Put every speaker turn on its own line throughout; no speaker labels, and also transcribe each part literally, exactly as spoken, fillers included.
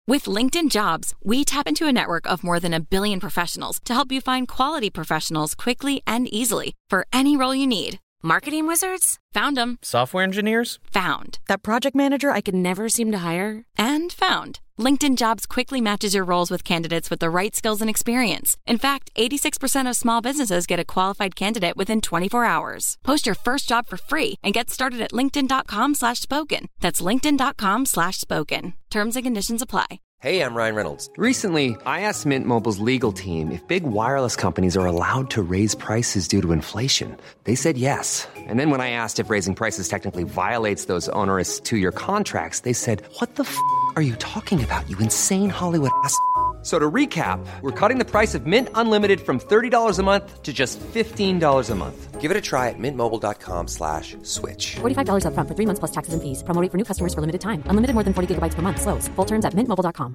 With LinkedIn Jobs, we tap into a network of more than a billion professionals to help you find quality professionals quickly and easily for any role you need. Marketing wizards? Found them.
Software engineers?
Found. That project manager I could never seem to hire? And found. LinkedIn Jobs quickly matches your roles with candidates with the right skills and experience. In fact, eighty-six percent of small businesses get a qualified candidate within twenty-four hours. Post your first job for free and get started at linkedin.com slash spoken. That's linkedin.com slash spoken. Terms and conditions apply.
Hey, I'm Ryan Reynolds. Recently, I asked Mint Mobile's legal team if big wireless companies are allowed to raise prices due to inflation. They said yes. And then when I asked if raising prices technically violates those onerous two-year contracts, they said, what the f*** are you talking about, you insane Hollywood ass f- So to recap, we're cutting the price of Mint Unlimited from thirty dollars a month to just fifteen dollars a month. Give it a try at mintmobile.com slash switch.
forty-five dollars up front for three months plus taxes and fees. Promo rate for new customers for limited time. Unlimited more than forty gigabytes per month. Slows full terms at mint mobile dot com.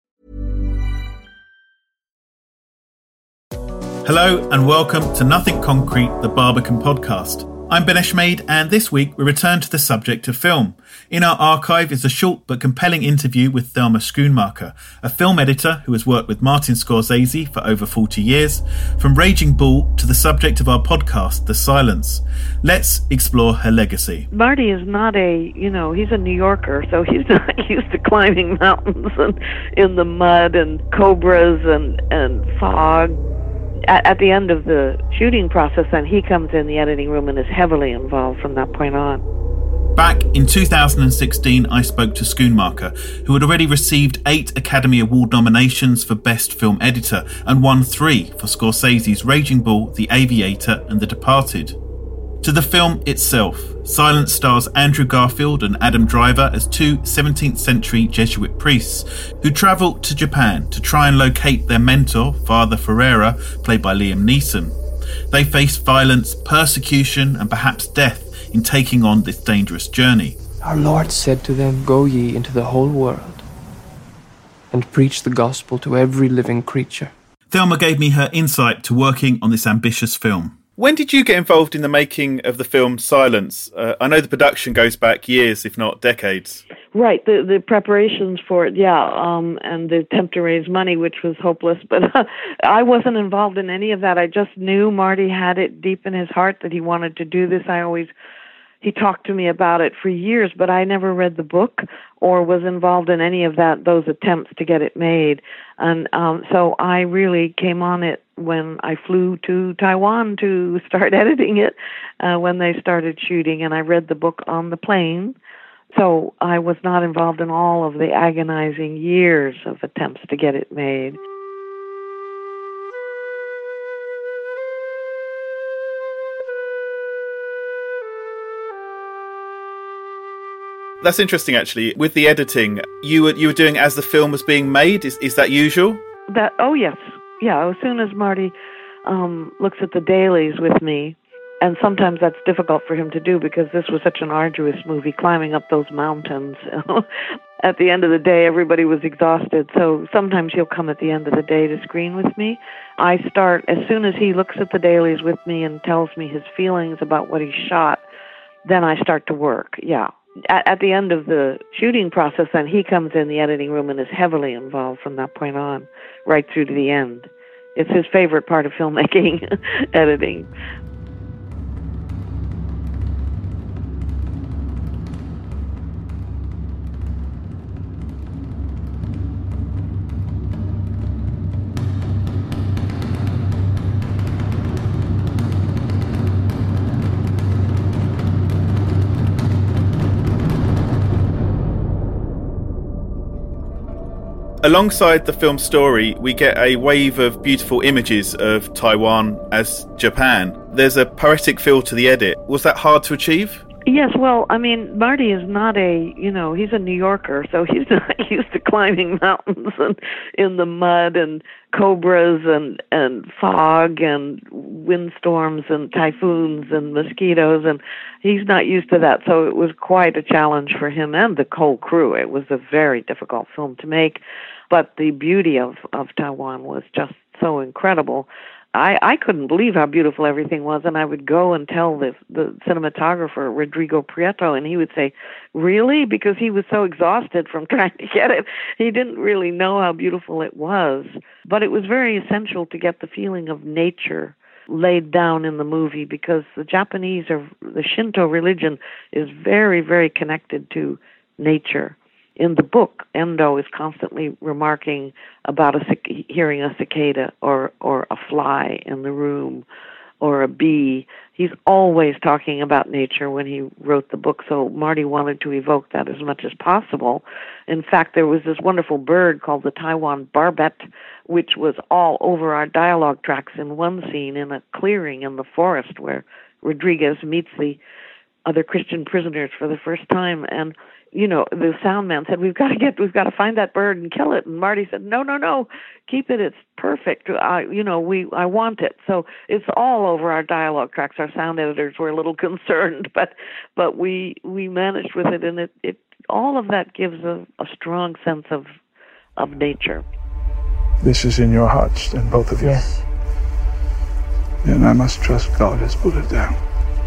Hello and welcome to Nothing Concrete, the Barbican podcast. I'm Ben Eshmade, and this week we return to the subject of film. In our archive is a short but compelling interview with Thelma Schoonmaker, a film editor who has worked with Martin Scorsese for over forty years, from Raging Bull to the subject of our podcast, The Silence. Let's explore her legacy.
Marty is not a, you know, he's a New Yorker, so he's not used to climbing mountains and in the mud and cobras and, and fog. At, at the end of the shooting process, then he comes in the editing room and is heavily involved from that point on.
Back in two thousand sixteen, I spoke to Schoonmaker, who had already received eight Academy Award nominations for Best Film Editor and won three for Scorsese's Raging Bull, The Aviator and The Departed. To the film itself, Silence stars Andrew Garfield and Adam Driver as two seventeenth century Jesuit priests who travel to Japan to try and locate their mentor, Father Ferreira, played by Liam Neeson. They face violence, persecution and perhaps death in taking on this dangerous journey.
Our Lord said to them, "Go ye into the whole world and preach the gospel to every living creature."
Thelma gave me her insight to working on this ambitious film.
When did you get involved in the making of the film Silence? Uh, I know the production goes back years, if not decades.
Right, the the preparations for it, yeah, um, and the attempt to raise money, which was hopeless. But uh, I wasn't involved in any of that. I just knew Marty had it deep in his heart that he wanted to do this. I always, he talked to me about it for years, but I never read the book or was involved in any of that, those attempts to get it made. And um, so I really came on it when I flew to Taiwan to start editing it, uh, when they started shooting, and I read the book on the plane. So I was not involved in all of the agonizing years of attempts to get it made.
That's interesting, actually. With the editing, you were you were doing as the film was being made. Is is that usual?
That oh yes, yeah. As soon as Marty um, looks at the dailies with me, and sometimes that's difficult for him to do because this was such an arduous movie, climbing up those mountains. At the end of the day, everybody was exhausted, so sometimes he'll come at the end of the day to screen with me. I start as soon as he looks at the dailies with me and tells me his feelings about what he shot. Then I start to work. Yeah. At, at the end of the shooting process, then he comes in the editing room and is heavily involved from that point on, right through to the end. It's his favorite part of filmmaking, editing.
Alongside the film story, we get a wave of beautiful images of Taiwan as Japan. There's a poetic feel to the edit. Was that hard to achieve?
Yes, well, I mean, Marty is not a, you know, he's a New Yorker, so he's not used to climbing mountains and in the mud and cobras and, and fog and windstorms and typhoons and mosquitoes, and he's not used to that, so it was quite a challenge for him and the whole crew. It was a very difficult film to make, but the beauty of, of Taiwan was just so incredible. I, I couldn't believe how beautiful everything was, and I would go and tell the, the cinematographer, Rodrigo Prieto, and he would say, really? Because he was so exhausted from trying to get it. He didn't really know how beautiful it was. But it was very essential to get the feeling of nature laid down in the movie, because the Japanese, or the Shinto religion, is very, very connected to nature. In the book, Endo is constantly remarking about a cic- hearing a cicada or, or a fly in the room or a bee. He's always talking about nature when he wrote the book, so Marty wanted to evoke that as much as possible. In fact, there was this wonderful bird called the Taiwan barbet, which was all over our dialogue tracks in one scene in a clearing in the forest where Rodriguez meets the other Christian prisoners for the first time. And you know, the sound man said, we've got to get, we've got to find that bird and kill it. And Marty said, no, no, no, keep it. It's perfect. I, you know, we, I want it. So it's all over our dialogue tracks. Our sound editors were a little concerned, but, but we, we managed with it. And it, it, all of that gives a, a strong sense of, of nature.
This is in your hearts, then, both of you.
Yes.
Then I must trust God has put it down.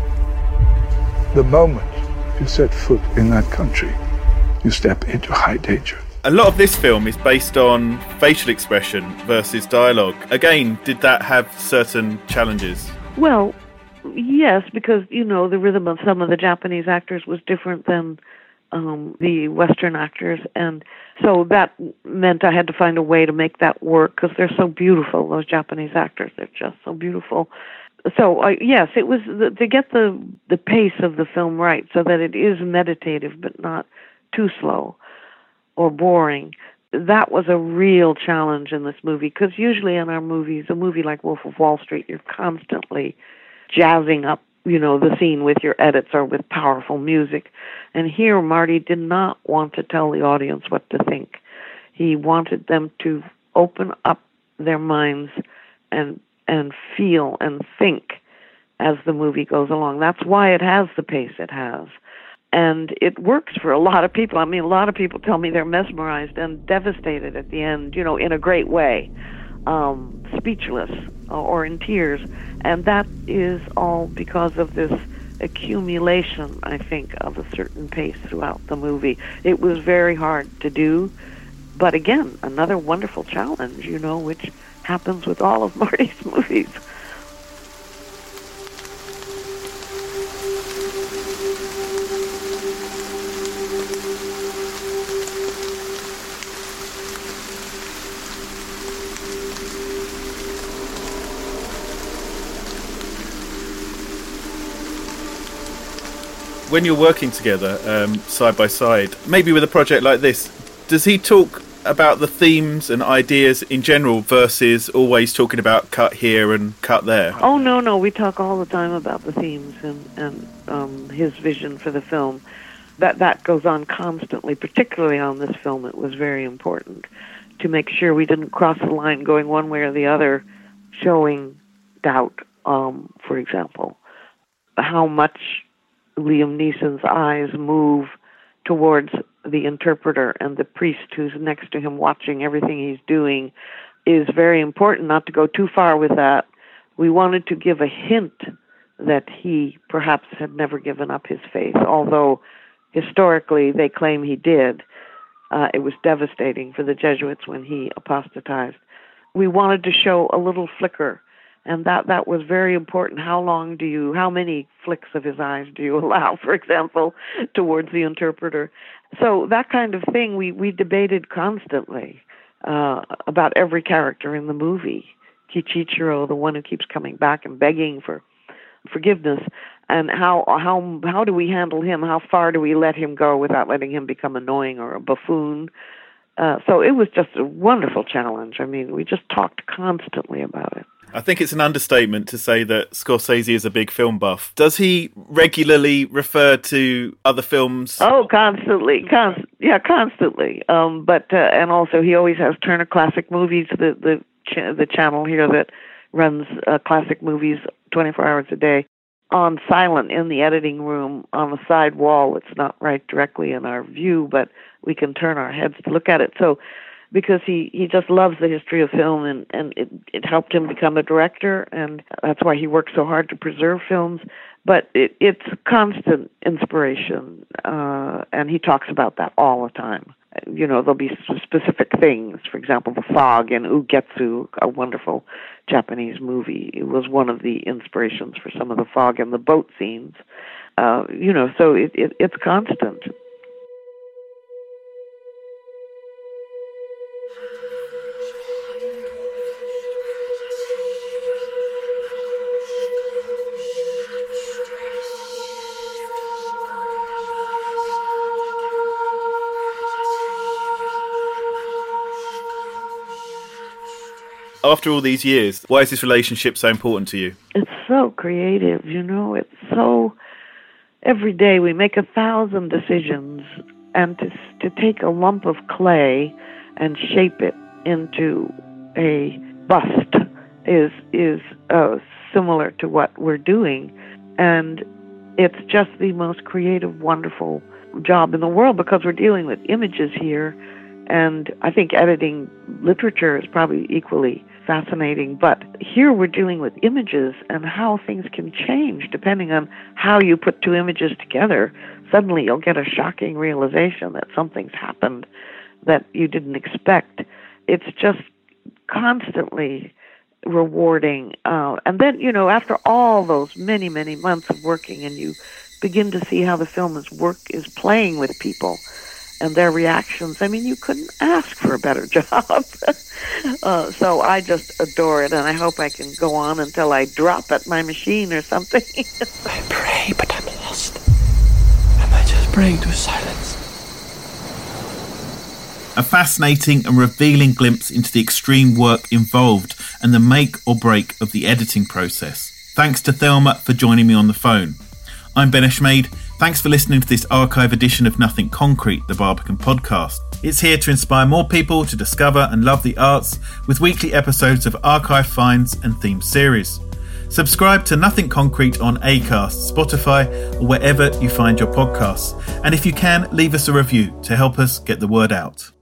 The moment you set foot in that country, you step into high danger.
A lot of this film is based on facial expression versus dialogue. Again, did that have certain challenges?
Well, yes, because, you know, the rhythm of some of the Japanese actors was different than um, the Western actors, and so that meant I had to find a way to make that work, because they're so beautiful, those Japanese actors. They're just so beautiful. So, uh, yes, it was the, to get the, the pace of the film right so that it is meditative but not too slow or boring. That was a real challenge in this movie, because usually in our movies, a movie like Wolf of Wall Street, you're constantly jazzing up, you know, the scene with your edits or with powerful music. And here, Marty did not want to tell the audience what to think. He wanted them to open up their minds and and feel and think as the movie goes along. That's why it has the pace it has. And it works for a lot of people. I mean, a lot of people tell me they're mesmerized and devastated at the end, you know, in a great way, um, speechless or in tears. And that is all because of this accumulation, I think, of a certain pace throughout the movie. It was very hard to do, but again, another wonderful challenge, you know, which happens with all of Marty's movies.
When you're working together, um, side by side, maybe with a project like this, does he talk about the themes and ideas in general versus always talking about cut here and cut there?
Oh, no, no. We talk all the time about the themes and, and um, his vision for the film. That, that goes on constantly, particularly on this film. It was very important to make sure we didn't cross the line going one way or the other, showing doubt, um, for example. How much Liam Neeson's eyes move towards the interpreter and the priest who's next to him watching everything he's doing is very important, not to go too far with that. We wanted to give a hint that he perhaps had never given up his faith, although historically they claim he did. Uh, it was devastating for the Jesuits when he apostatized. We wanted to show a little flicker, and that, that was very important. How long do you, how many flicks of his eyes do you allow, for example, towards the interpreter? So that kind of thing we, we debated constantly uh, about every character in the movie. Kichichiro, the one who keeps coming back and begging for forgiveness, and how how how do we handle him? How far do we let him go without letting him become annoying or a buffoon? Uh, so it was just a wonderful challenge. I mean, we just talked constantly about it.
I think it's an understatement to say that Scorsese is a big film buff. Does he regularly refer to other films?
Oh, constantly, const- yeah, constantly. Um, but uh, and also he always has Turner Classic Movies, the the ch- the channel here that runs uh, classic movies twenty-four hours a day, on silent in the editing room on the side wall. It's not right directly in our view, but we can turn our heads to look at it. So because he, he just loves the history of film, and, and it, it helped him become a director, and that's why he works so hard to preserve films. But it, it's constant inspiration, uh, and he talks about that all the time. You know, there'll be specific things. For example, the fog in Ugetsu, a wonderful Japanese movie. It was one of the inspirations for some of the fog and the boat scenes. Uh, you know, so it, it, it's constant.
After all these years, why is this relationship so important to you?
It's so creative, you know, it's so... Every day we make a thousand decisions, and to, to take a lump of clay and shape it into a bust is, is uh, similar to what we're doing. And it's just the most creative, wonderful job in the world, because we're dealing with images here. And I think editing literature is probably equally fascinating, but here we're dealing with images and how things can change depending on how you put two images together. Suddenly you'll get a shocking realization that something's happened that you didn't expect. It's just constantly rewarding. Uh, and then, you know, after all those many, many months of working, and you begin to see how the film is work is playing with people and their reactions. I mean, you couldn't ask for a better job. uh, so I just adore it, and I hope I can go on until I drop at my machine or something.
I pray, but I'm lost. Am I just praying to silence?
A fascinating and revealing glimpse into the extreme work involved and the make or break of the editing process. Thanks to Thelma for joining me on the phone. I'm Ben Eshmade. Thanks for listening to this archive edition of Nothing Concrete, the Barbican podcast. It's here to inspire more people to discover and love the arts with weekly episodes of archive finds and theme series. Subscribe to Nothing Concrete on Acast, Spotify, or wherever you find your podcasts. And if you can, leave us a review to help us get the word out.